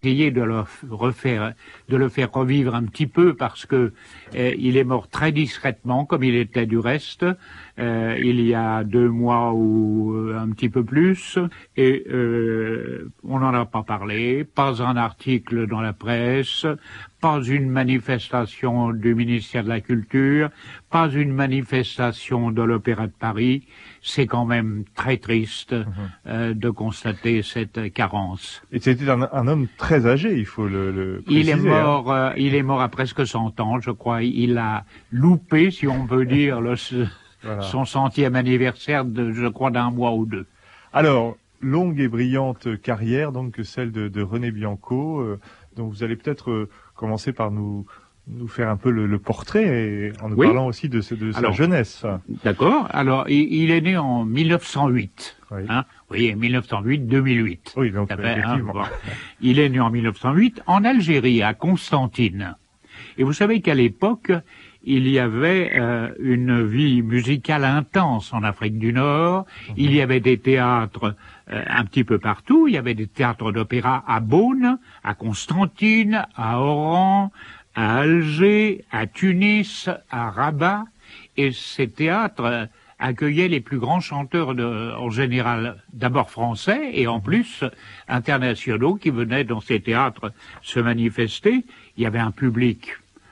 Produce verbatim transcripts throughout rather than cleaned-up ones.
Essayer de le refaire, de le faire revivre un petit peu parce que euh, il est mort très discrètement, comme il était du reste, euh, il y a deux mois ou euh, un petit peu plus, et euh, on n'en a pas parlé, pas un article dans la presse, pas une manifestation du ministère de la Culture, pas une manifestation de l'Opéra de Paris. C'est quand même très triste mmh. euh, de constater cette carence. Et c'était un, un homme très âgé, il faut le, le préciser. Il est mort, hein. euh, il est mort à presque cent ans, je crois. Il a loupé, si on peut dire, le, voilà. son centième anniversaire, de, je crois, d'un mois ou deux. Alors, longue et brillante carrière, donc celle de, de René Bianco. Euh, donc vous allez peut-être euh, commencer par nous nous faire un peu le, le portrait et en nous oui. parlant aussi de, de sa Alors, jeunesse. D'accord. Alors, il, il est né en mille neuf cent huit. Oui. Hein, oui, mille neuf cent huit deux mille huit. Oui, donc fait, effectivement. Hein, bon. Il est né en mille neuf cent huit en Algérie, à Constantine. Et vous savez qu'à l'époque, il y avait euh, une vie musicale intense en Afrique du Nord. Mmh. Il y avait des théâtres euh, un petit peu partout. Il y avait des théâtres d'opéra à Beaune, à Constantine, à Oran, à Alger, à Tunis, à Rabat, et ces théâtres euh, accueillaient les plus grands chanteurs de, en général, d'abord français, et en plus internationaux qui venaient dans ces théâtres se manifester. Il y avait un public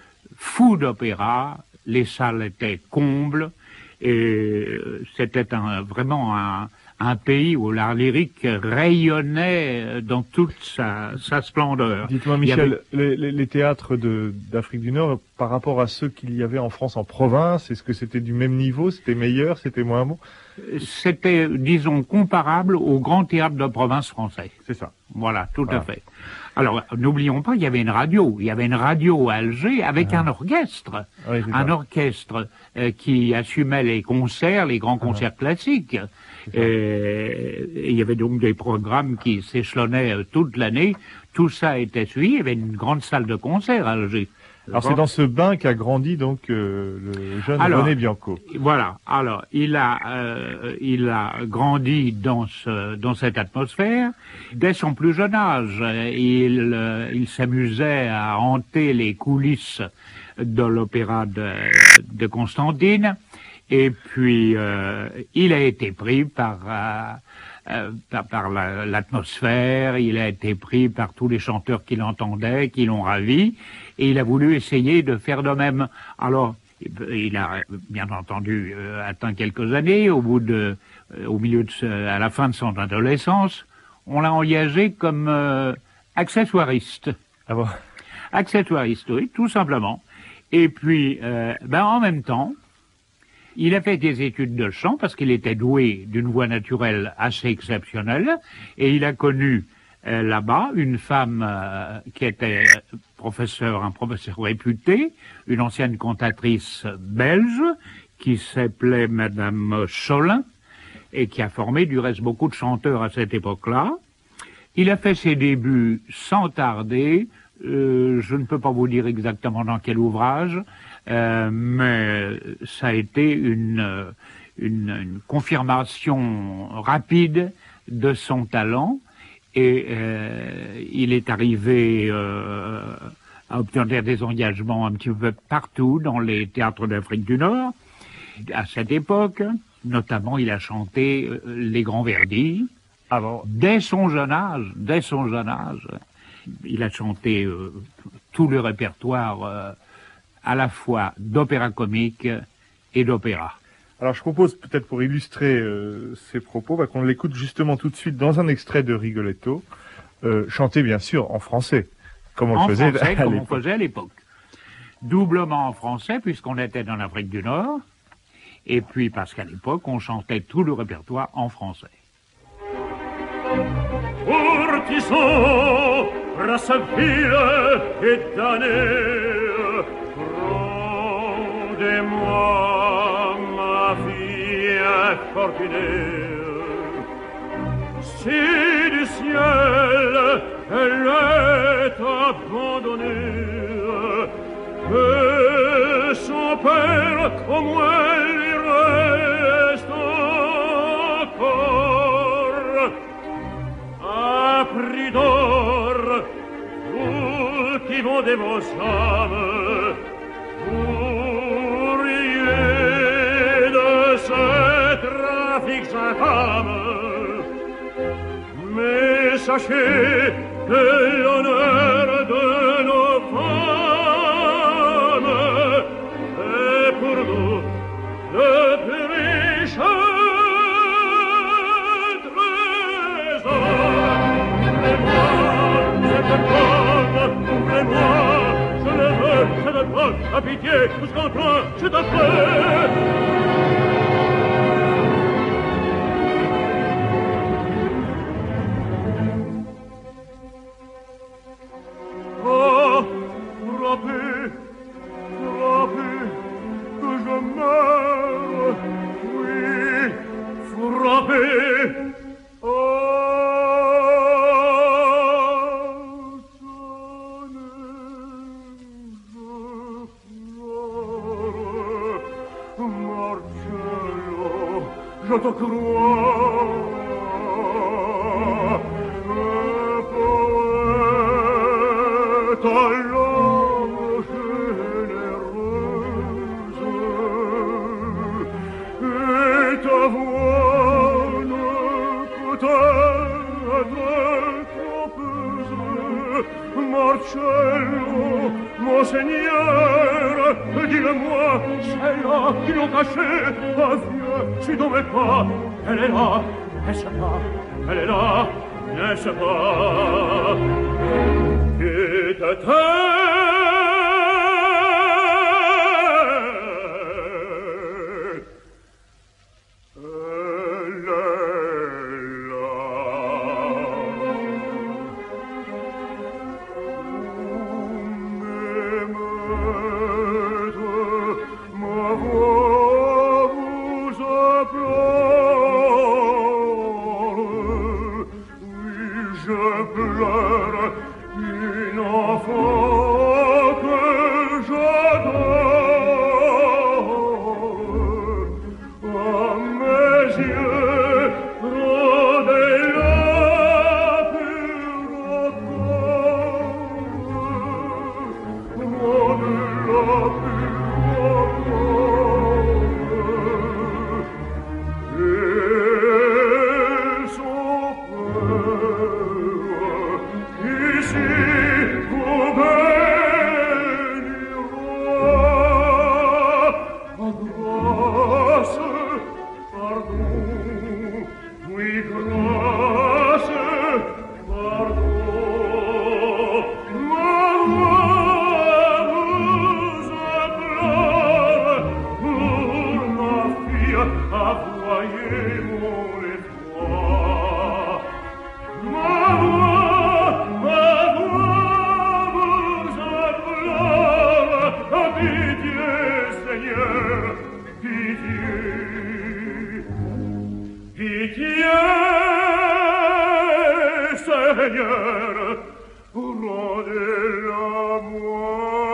fou d'opéra, les salles étaient combles, et c'était un, vraiment un, un pays où l'art lyrique rayonnait dans toute sa, sa splendeur. Dites-moi, Michel, avait... les, les théâtres de, d'Afrique du Nord, par rapport à ceux qu'il y avait en France en province, est-ce que c'était du même niveau, c'était meilleur, c'était moins bon? C'était, disons, comparable au grand théâtre de province français. C'est ça. Voilà, tout voilà. à fait. Alors, n'oublions pas, il y avait une radio. Il y avait une radio à Alger avec ah. un orchestre. Oui, un ça. orchestre euh, qui assumait les concerts, les grands concerts ah. classiques. Et il y avait donc des programmes qui s'échelonnaient euh, toute l'année. Tout ça était suivi. Il y avait une grande salle de concert à Alger. Alors c'est dans ce bain qu'a grandi donc euh, le jeune alors, René Bianco. Voilà. Alors il a euh, il a grandi dans ce dans cette atmosphère dès son plus jeune âge. Il euh, il s'amusait à hanter les coulisses de l'opéra de, de Constantine. Et puis euh, il a été pris par euh, Euh, par, par la, l'atmosphère, il a été pris par tous les chanteurs qui l'entendaient, qui l'ont ravi, et il a voulu essayer de faire de même. Alors, il a bien entendu euh, atteint quelques années, au bout de, euh, au milieu de, à la fin de son adolescence, on l'a engagé comme euh, accessoiriste. Ah bon? Accessoiriste, oui, tout simplement. Et puis, euh, ben en même temps, il a fait des études de chant parce qu'il était doué d'une voix naturelle assez exceptionnelle et il a connu euh, là-bas une femme euh, qui était professeur, un professeur réputé, une ancienne cantatrice belge qui s'appelait Madame Cholin et qui a formé du reste beaucoup de chanteurs à cette époque-là. Il a fait ses débuts sans tarder, euh, je ne peux pas vous dire exactement dans quel ouvrage, Euh, mais ça a été une, une, une confirmation rapide de son talent et euh, il est arrivé euh, à obtenir des engagements un petit peu partout dans les théâtres d'Afrique du Nord. À cette époque, notamment, il a chanté euh, les grands Verdi. Ah bon. Dès son jeune âge, dès son jeune âge, il a chanté euh, tout le répertoire euh, à la fois d'opéra comique et d'opéra. Alors je propose peut-être pour illustrer euh, ces propos bah, qu'on l'écoute justement tout de suite dans un extrait de Rigoletto, euh, chanté bien sûr en français, comme on en le faisait français, à comme l'époque. on faisait à l'époque. Doublement en français puisqu'on était dans l'Afrique du Nord, et puis parce qu'à l'époque on chantait tout le répertoire en français. Courtisan, race vile et damnée, rendez-moi ma fille infortunée. Si du ciel elle est abandonnée, que son père au moins lui reste encore un prix d'or de vos âmes, pourriez de ce trafic infâme. Mais sachez que l'honneur de nos femmes est pour nous le plus riche trésor. Ouvrez-moi, je le veux, je le veux, à pitié, tout ce qu'on prend, je te prie. Oh, frappez, frappez, que je meure, oui, frappez, oh, je te crois, poète à l'âme généreuse, et ta voix ne peut être trompeuse. Marcello, mon Seigneur, dis-le-moi, c'est là qu'ils l'ont caché, ah vieux, suis dans mes pas, elle est là, n'est-ce pas, elle est là, n'est-ce pas, quitte-t-elle, elle est là. Ma voix vous implore, oui, je pleure une enfant que j'adore. À mes yeux, rôdez la pure rôde la pure son père, ici vous bénira. Oh, grâce, pardon, oui, grâce, pardon, ma voix vous implore, pour ma fille, avouez mon effroi. Ma voix, ma voix vous implore, à pitié, Seigneur, pitié, pitié, Seigneur, rendez-la moi.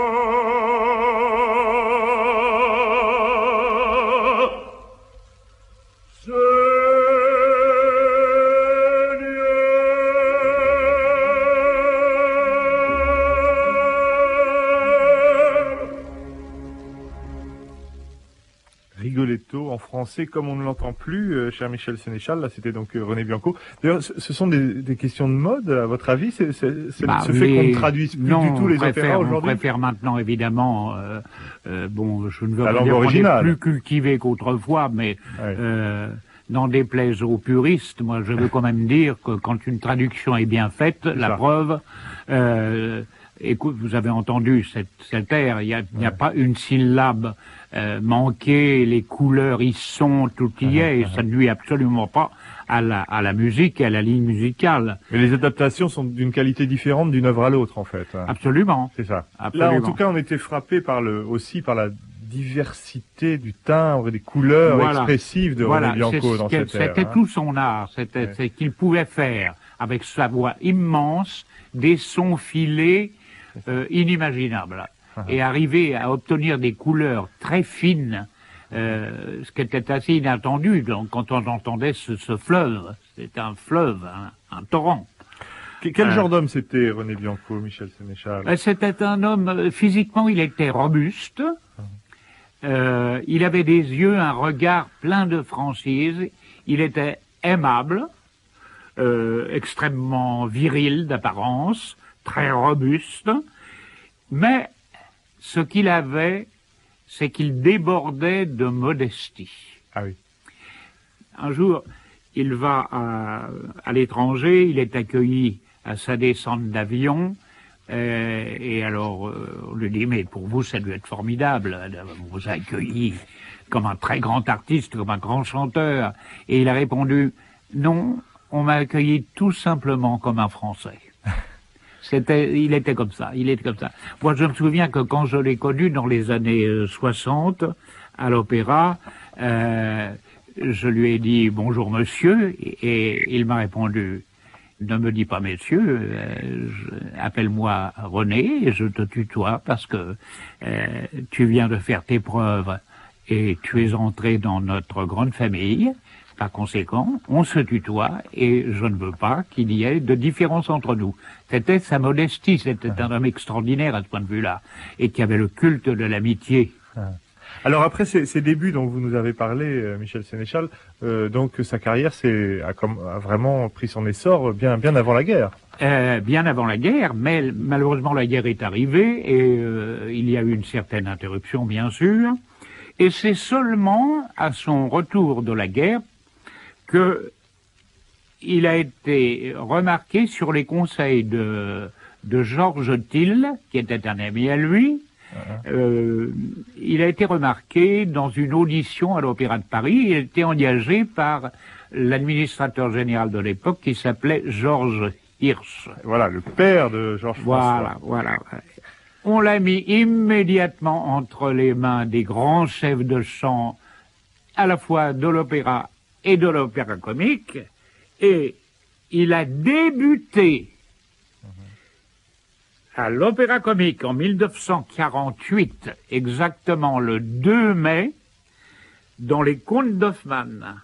Rigoletto en français comme on ne l'entend plus, euh, cher Michel Sénéchal. Là, c'était donc euh, René Bianco. D'ailleurs, ce, ce sont des, des questions de mode, à votre avis? C'est bah, ce fait qu'on ne traduise plus non, du tout les préfère, opéras aujourd'hui? On préfère maintenant, évidemment, euh, euh, bon, je ne veux la pas langue dire qu'on originale. est plus cultivé qu'autrefois, mais ouais. euh, n'en déplaise aux puristes, moi je veux quand même dire que quand une traduction est bien faite, la ça. preuve, euh, écoute, vous avez entendu cette, cette air, il n'y a, ouais. a pas une syllabe euh, manquée, les couleurs y sont, tout y est, et ça ne nuit absolument pas à la, à la musique et à la ligne musicale. Mais les adaptations sont d'une qualité différente d'une œuvre à l'autre, en fait. Absolument. C'est ça. Absolument. Là, en tout cas, on était frappé par le, aussi par la diversité du timbre et des couleurs voilà. expressives de voilà. René Bianco dans cette ère. C'était hein. tout son art, c'était ouais. qu'il pouvait faire, avec sa voix immense, des sons filés euh, inimaginables. Uh-huh. Et arriver à obtenir des couleurs très fines, euh, ce qui était assez inattendu donc, quand on entendait ce, ce fleuve. C'était un fleuve, un, un torrent. Quel euh, genre d'homme c'était René Bianco, Michel Sénéchal? C'était un homme, physiquement il était robuste, euh, il avait des yeux, un regard plein de franchise, il était aimable, euh, extrêmement viril d'apparence, très robuste, mais ce qu'il avait, c'est qu'il débordait de modestie. Ah oui. Un jour, il va à, à l'étranger, il est accueilli à sa descente d'avion, euh, et alors euh, on lui dit, mais pour vous ça doit être formidable, on vous a accueilli comme un très grand artiste, comme un grand chanteur, et il a répondu, non, on m'a accueilli tout simplement comme un Français. C'était, il était comme ça, il était comme ça. Moi je me souviens que quand je l'ai connu dans les années soixante, à l'opéra, euh, je lui ai dit « Bonjour monsieur » et il m'a répondu « Ne me dis pas monsieur, euh, appelle-moi René et je te tutoie parce que euh, tu viens de faire tes preuves et tu es entré dans notre grande famille. Par conséquent, on se tutoie et je ne veux pas qu'il y ait de différence entre nous. » C'était sa modestie, c'était un homme extraordinaire à ce point de vue-là et qui avait le culte de l'amitié. Alors après ces, ces débuts dont vous nous avez parlé, euh, Michel Sénéchal, euh, donc sa carrière c'est, a, comme, a vraiment pris son essor bien, bien avant la guerre. Euh, bien avant la guerre, mais malheureusement la guerre est arrivée et euh, il y a eu une certaine interruption bien sûr. Et c'est seulement à son retour de la guerre que il a été remarqué sur les conseils de, de Georges Thill, qui était un ami à lui. Euh, il a été remarqué dans une audition à l'Opéra de Paris. Il a été engagé par l'administrateur général de l'époque qui s'appelait Georges Hirsch. Voilà, le père de Georges François. Voilà, voilà. On l'a mis immédiatement entre les mains des grands chefs de chant, à la fois de l'opéra et de l'opéra comique, et il a débuté à l'Opéra Comique en mille neuf cent quarante-huit, exactement le deux mai, dans les Contes d'Hoffmann.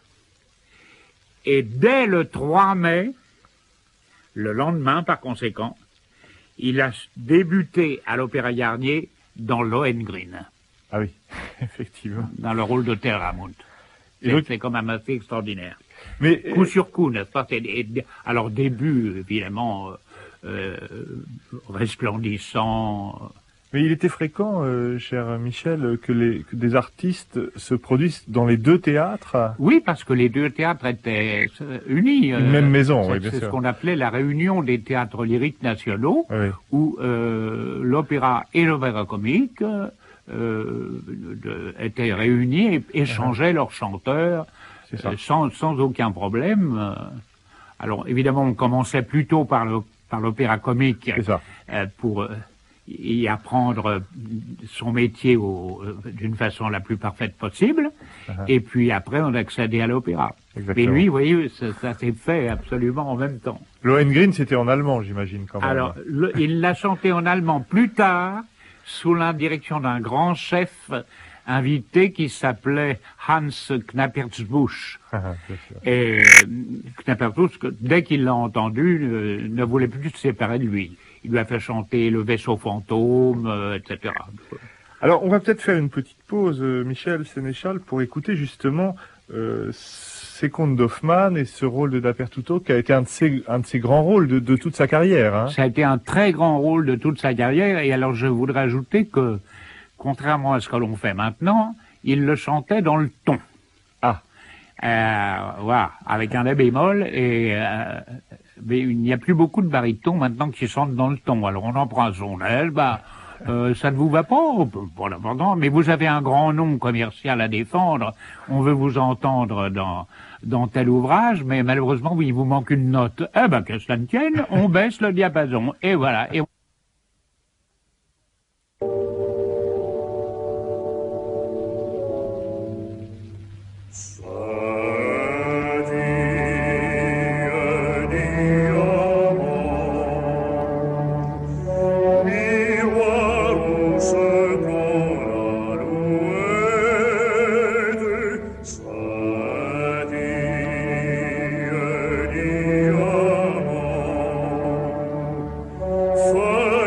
Et dès le trois mai, le lendemain par conséquent, il a débuté à l'Opéra Garnier dans Lohengrin. Ah oui, effectivement. Dans le rôle de Terramund. C'est donc... quand même assez extraordinaire. Mais coup sur coup, n'est-ce pas? Alors début, évidemment... Euh, resplendissant. Mais il était fréquent, euh, cher Michel, que, les, que des artistes se produisent dans les deux théâtres. Oui, parce que les deux théâtres étaient unis. Une euh, même maison, oui, bien sûr. C'est ce qu'on appelait la réunion des théâtres lyriques nationaux, oui. où euh, l'opéra et l'opéra comique euh, de, étaient réunis et échangeaient uh-huh. leurs chanteurs euh, sans, sans aucun problème. Alors évidemment, on commençait plutôt par le par l'opéra comique euh, pour euh, y apprendre son métier euh, d'une façon la plus parfaite possible. Uh-huh. Et puis après, on accédait à l'opéra. Mais lui, vous voyez, ça, ça s'est fait absolument en même temps. Lohengrin, c'était en allemand, j'imagine, quand même. Alors, le, il l'a chanté en allemand plus tard, sous la direction d'un grand chef invité qui s'appelait Hans Knappertsbusch. Et Knappertsbusch, dès qu'il l'a entendu, euh, ne voulait plus se séparer de lui. Il lui a fait chanter Le vaisseau fantôme, euh, et cetera. Alors, on va peut-être faire une petite pause, euh, Michel Sénéchal, pour écouter justement euh, ces contes d'Hoffmann et ce rôle de Dappertutto qui a été un de ses, un de ses grands rôles de, de toute sa carrière. Hein. Ça a été un très grand rôle de toute sa carrière. Et alors, je voudrais ajouter que contrairement à ce que l'on fait maintenant, il le chantait dans le ton. Ah. Euh, voilà, avec un la bémol, et euh, mais il n'y a plus beaucoup de barytons maintenant qui chantent dans le ton. Alors on en prend son aile, bah, euh, ça ne vous va pas, pas l'important, mais vous avez un grand nom commercial à défendre, on veut vous entendre dans, dans tel ouvrage, mais malheureusement, oui, il vous manque une note. Eh ben, que cela ne tienne, on baisse le diapason, et voilà. Et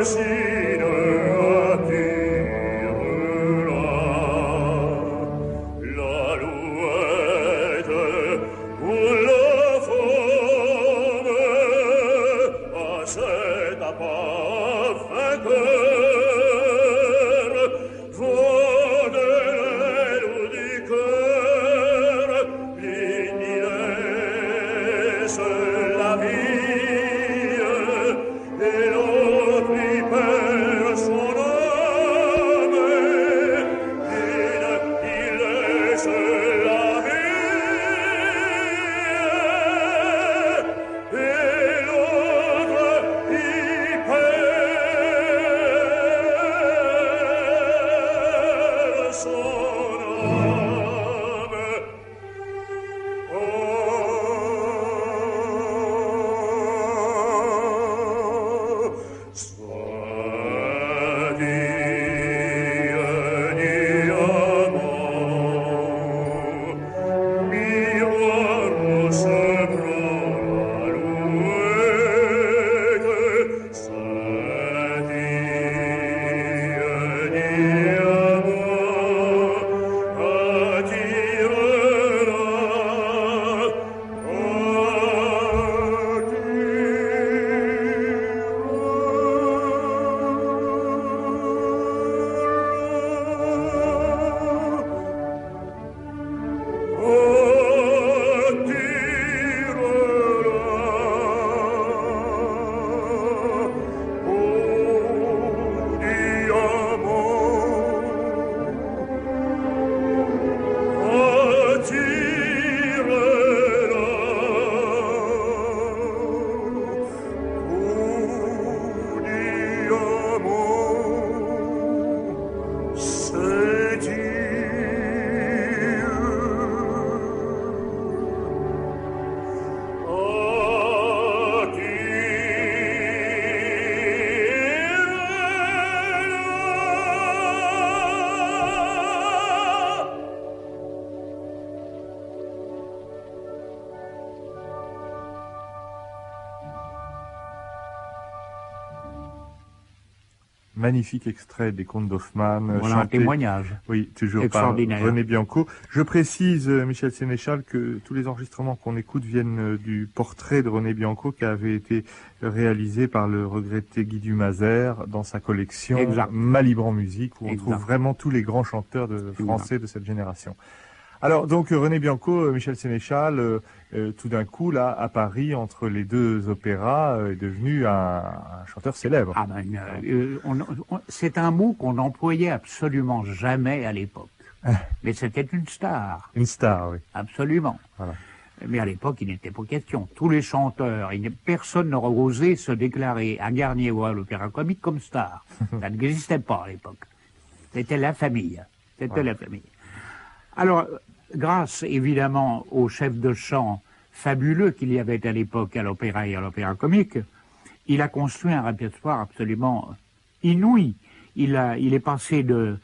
Magnifique extrait des contes d'Hoffmann. Voilà un témoignage. Oui, toujours par René Bianco. Je précise, Michel Sénéchal, que tous les enregistrements qu'on écoute viennent du portrait de René Bianco qui avait été réalisé par le regretté Guy Dumazer dans sa collection exact. Malibran Musique, où on exact. Trouve vraiment tous les grands chanteurs de français exact. De cette génération. Alors donc René Bianco, Michel Sénéchal, euh, euh, tout d'un coup là à Paris entre les deux opéras euh, est devenu un, un chanteur célèbre. Ah ben, euh, on, on, c'est un mot qu'on n'employait absolument jamais à l'époque. Mais c'était une star. Une star, oui. Absolument. Voilà. Mais à l'époque, il n'était pas question. Tous les chanteurs, il personne n'aurait osé se déclarer à Garnier ou à l'Opéra Comique comme star. Ça n'existait pas à l'époque. C'était la famille. C'était voilà. La famille. Alors, grâce évidemment au chef de chant fabuleux qu'il y avait à l'époque à l'opéra et à l'Opéra Comique, il a construit un répertoire absolument inouï. Il, a, il est passé de,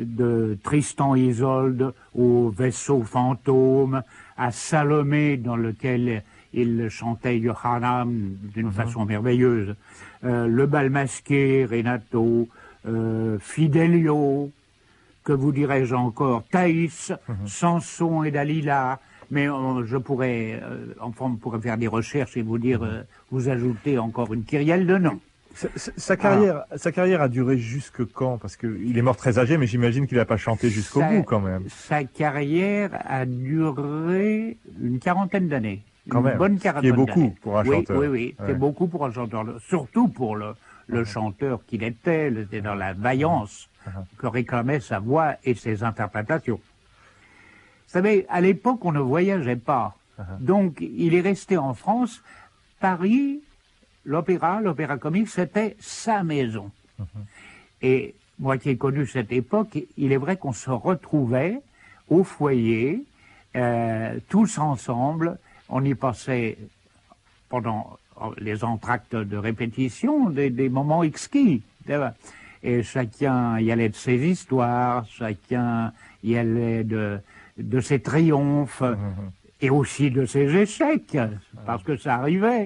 de Tristan et Isolde au Vaisseau fantôme, à Salomé dans lequel il chantait Johanna d'une mm-hmm. façon merveilleuse, euh, Le Bal masqué, Renato, euh, Fidelio, que vous dirais-je encore, Thaïs, mmh. Samson et Dalila, mais euh, je pourrais, euh, enfin, on pourrait faire des recherches et vous dire, euh, vous ajouter encore une kyrielle de noms. Sa, sa, sa carrière, ah. sa carrière a duré jusque quand? Parce qu'il est mort très âgé, mais j'imagine qu'il n'a pas chanté jusqu'au bout quand même. Sa carrière a duré une quarantaine d'années. Quand une même, bonne quarantaine d'années. Ce qui est beaucoup d'années. pour un oui, chanteur. Oui, oui, ouais. C'est beaucoup pour un chanteur, surtout pour le, le mmh. chanteur qu'il était, c'était dans la vaillance. Uh-huh. Que réclamait sa voix et ses interprétations. Vous savez, à l'époque, on ne voyageait pas. Uh-huh. Donc, il est resté en France. Paris, l'opéra, l'opéra comique, c'était sa maison. Uh-huh. Et moi qui ai connu cette époque, il est vrai qu'on se retrouvait au foyer, euh, tous ensemble. On y passait, pendant les entr'actes de répétition, des, des moments exquis. Et chacun y allait de ses histoires, chacun y allait de, de ses triomphes, mmh. et aussi de ses échecs, parce que ça arrivait.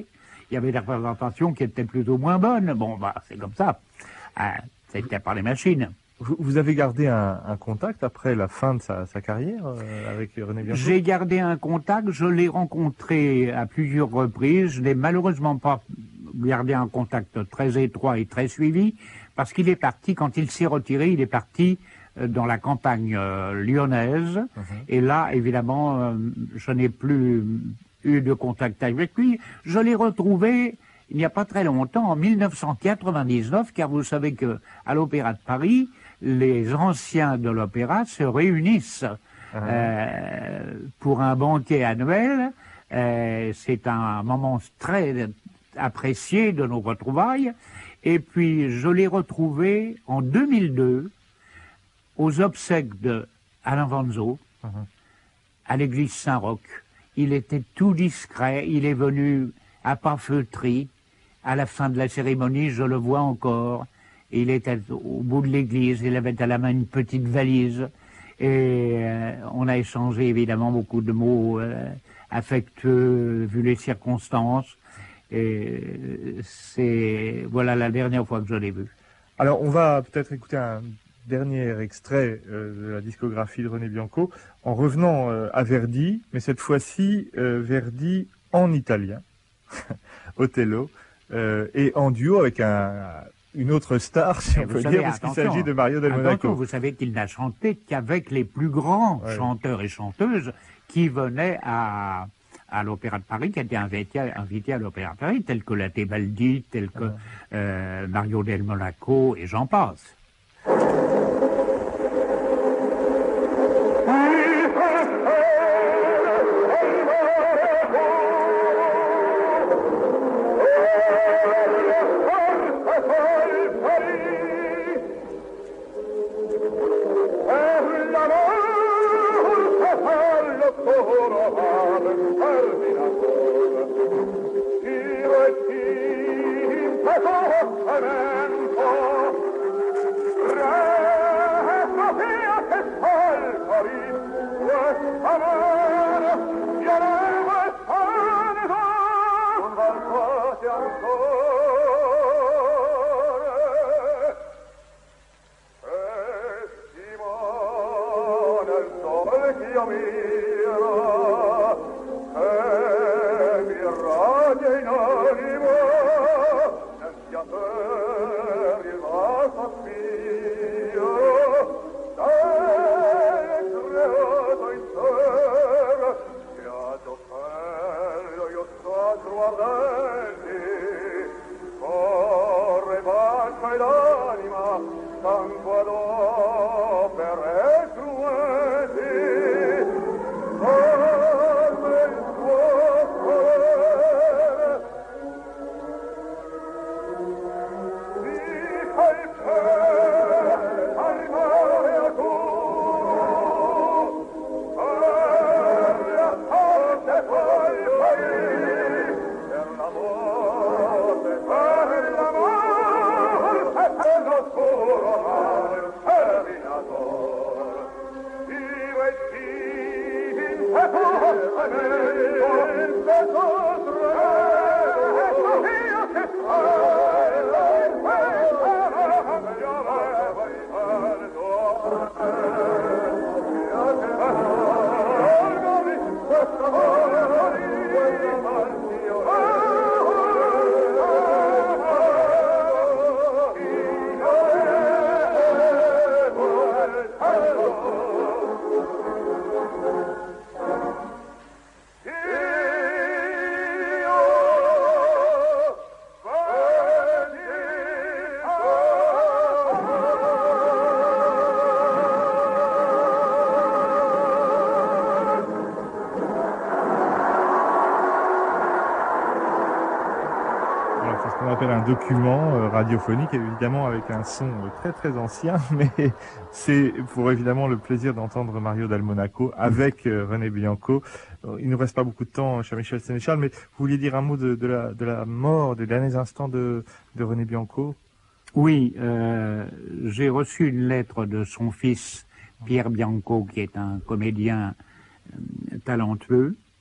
il y avait des représentations qui étaient plus ou moins bonnes. Bon, bah, c'est comme ça. Ah, c'était par les machines. Vous, vous avez gardé un, un contact après la fin de sa, sa carrière euh, avec René Bianco? J'ai gardé un contact, je l'ai rencontré à plusieurs reprises. Je n'ai malheureusement pas gardé un contact très étroit et très suivi, parce qu'il est parti, quand il s'est retiré, il est parti dans la campagne euh, lyonnaise. Mmh. Et là, évidemment, euh, je n'ai plus eu de contact avec lui. Je l'ai retrouvé il n'y a pas très longtemps, en mille neuf cent quatre-vingt-dix-neuf, car vous savez que à l'Opéra de Paris, les anciens de l'opéra se réunissent mmh. euh, pour un banquet annuel. Euh, c'est un moment très apprécié de nos retrouvailles. Et puis, je l'ai retrouvé en deux mille deux, aux obsèques de Alain Vanzo, mmh. à l'église Saint-Roch. Il était tout discret, il est venu à pas feutré. À la fin de la cérémonie, je le vois encore. Il était au bout de l'église, il avait à la main une petite valise. Et euh, on a échangé évidemment beaucoup de mots euh, affectueux, vu les circonstances. Et c'est, voilà la dernière fois que je l'ai vu. Alors, on va peut-être écouter un dernier extrait euh, de la discographie de René Bianco, en revenant euh, à Verdi, mais cette fois-ci, euh, Verdi en italien, Othello, euh, et en duo avec un, une autre star, si on peut dire, parce qu'il s'agit de Mario del Monaco. Vous savez qu'il n'a chanté qu'avec les plus grands ouais. chanteurs et chanteuses qui venaient à... à l'Opéra de Paris, qui étaient invités, invités à l'Opéra de Paris, tels que la Tebaldi, tels que euh, Mario del Monaco, et j'en passe. Un document euh, radiophonique, évidemment avec un son euh, très très ancien, mais c'est pour évidemment le plaisir d'entendre Mario del Monaco avec euh, René Bianco. Il ne nous reste pas beaucoup de temps, cher Michel Sénéchal, mais vous vouliez dire un mot de, de, la, de la mort, des derniers instants de, de René Bianco? Oui, euh, j'ai reçu une lettre de son fils Pierre Bianco, qui est un comédien euh, talentueux,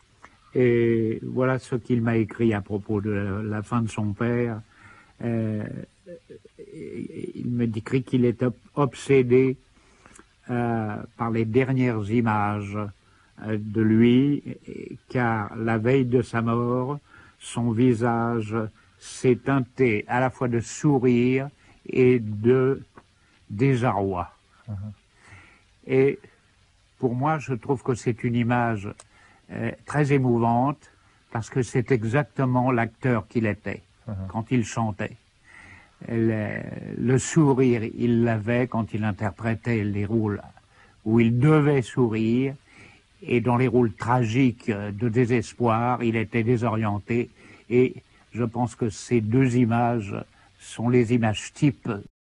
Et voilà ce qu'il m'a écrit à propos de la fin de son père. Euh, il me décrit qu'il est obsédé euh, par les dernières images euh, de lui, car la veille de sa mort, son visage s'est teinté à la fois de sourire et de désarroi. Uh-huh. Et pour moi, je trouve que c'est une image euh, très émouvante, parce que c'est exactement l'acteur qu'il était uh-huh. quand il chantait. Le, le sourire, il l'avait quand il interprétait les rôles où il devait sourire, et dans les rôles tragiques de désespoir, il était désorienté, et je pense que ces deux images sont les images types